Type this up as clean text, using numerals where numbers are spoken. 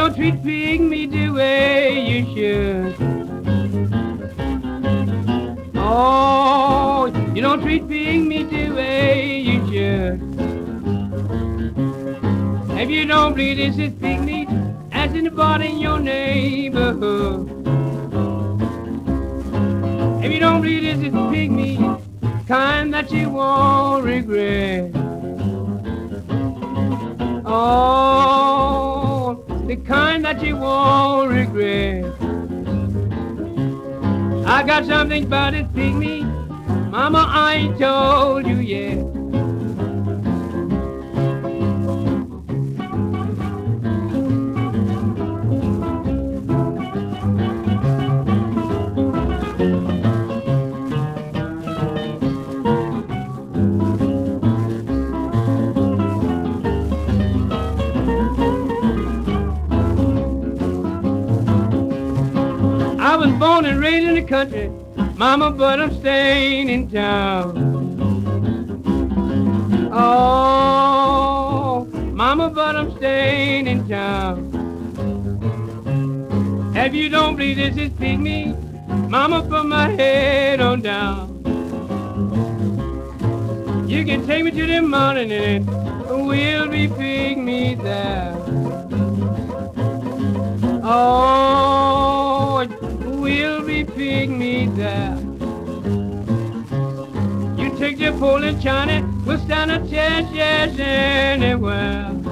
don't treat pig meat the way you should. Oh, you don't treat pig meat the way you should. If you don't believe this is pig meat, ask anybody in your neighborhood. If you don't believe this is pig meat, kind that you won't regret. Oh, the kind that you won't regret. I got something about this pig meat, Mama, I ain't told you yet. I was born and raised in the country, Mama, but I'm staying in town. Oh, Mama, but I'm staying in town. If you don't believe this is pig meat, Mama, put my head on down. You can take me to the mountain and we'll be pig meat there. Oh, we'll be pig meat there. You take the pole in China, we'll stand a chance, yes, anywhere.